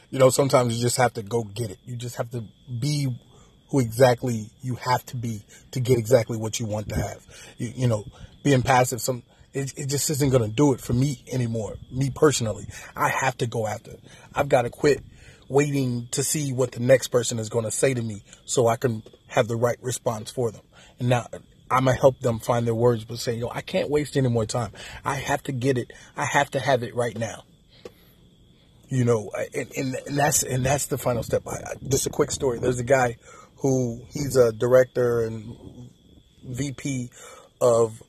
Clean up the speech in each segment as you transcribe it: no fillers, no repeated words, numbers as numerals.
You know, sometimes you just have to go get it. You just have to be who exactly you have to be to get exactly what you want to have. You know, being passive, it just isn't going to do it for me anymore. Me personally, I have to go after it. I've got to quit waiting to see what the next person is going to say to me so I can have the right response for them. And now I'm going to help them find their words, but saying, I can't waste any more time. I have to get it. I have to have it right now. You know, and that's the final step. Just a quick story. There's a guy who he's a director and VP of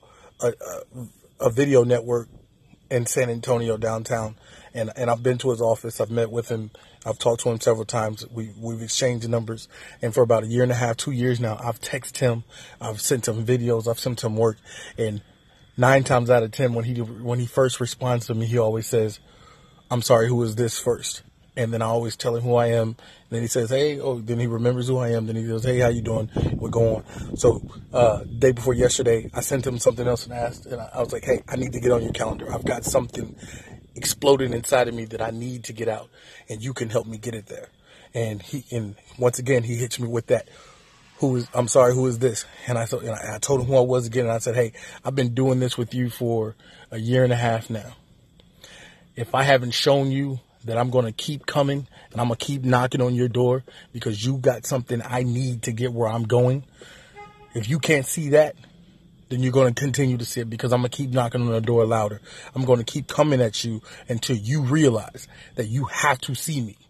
a video network in San Antonio downtown. And I've been to his office. I've met with him. I've talked to him several times. We've exchanged numbers. And for about 1.5 years, 2 years now, I've texted him. I've sent him videos. I've sent him work. And 9 times out of 10, when he first responds to me, he always says, "I'm sorry, who is this?" first. And then I always tell him who I am. And then he says, "Hey," then he remembers who I am. Then he goes, "Hey, how you doing?" We go on. So, day before yesterday, I sent him something else and asked, and I was like, "Hey, I need to get on your calendar. I've got something exploding inside of me that I need to get out, and you can help me get it there." And once again, he hits me with that. "I'm sorry, who is this?" And I told him who I was again. And I said, "Hey, I've been doing this with you for 1.5 years now. If I haven't shown you that I'm going to keep coming and I'm going to keep knocking on your door because you got something I need to get where I'm going, if you can't see that, then you're going to continue to see it because I'm going to keep knocking on the door louder. I'm going to keep coming at you until you realize that you have to see me."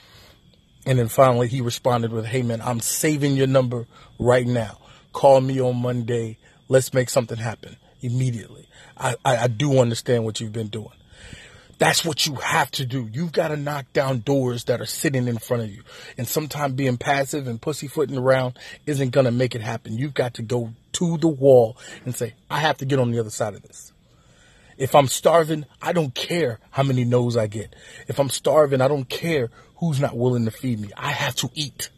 And then finally he responded with, "Hey man, I'm saving your number right now. Call me on Monday. Let's make something happen immediately. I do understand what you've been doing." That's what you have to do. You've got to knock down doors that are sitting in front of you. And sometimes being passive and pussyfooting around isn't going to make it happen. You've got to go to the wall and say, "I have to get on the other side of this. If I'm starving, I don't care how many no's I get. If I'm starving, I don't care who's not willing to feed me. I have to eat.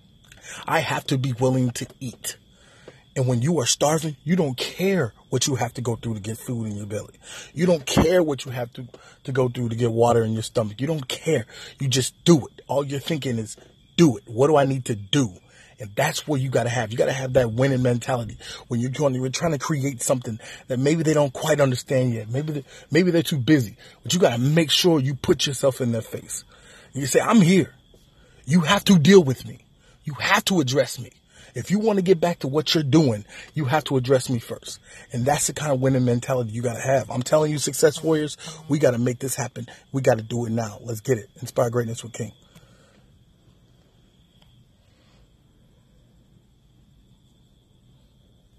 I have to be willing to eat." And when you are starving, you don't care what you have to go through to get food in your belly. You don't care what you have to go through to get water in your stomach. You don't care. You just do it. All you're thinking is, do it. What do I need to do? And that's what you got to have. You got to have that winning mentality when you're trying to create something that maybe they don't quite understand yet. Maybe they're too busy. But you got to make sure you put yourself in their face. And you say, "I'm here. You have to deal with me. You have to address me. If you want to get back to what you're doing, you have to address me first." And that's the kind of winning mentality you got to have. I'm telling you, Success Warriors, we got to make this happen. We got to do it now. Let's get it. Inspire greatness with King.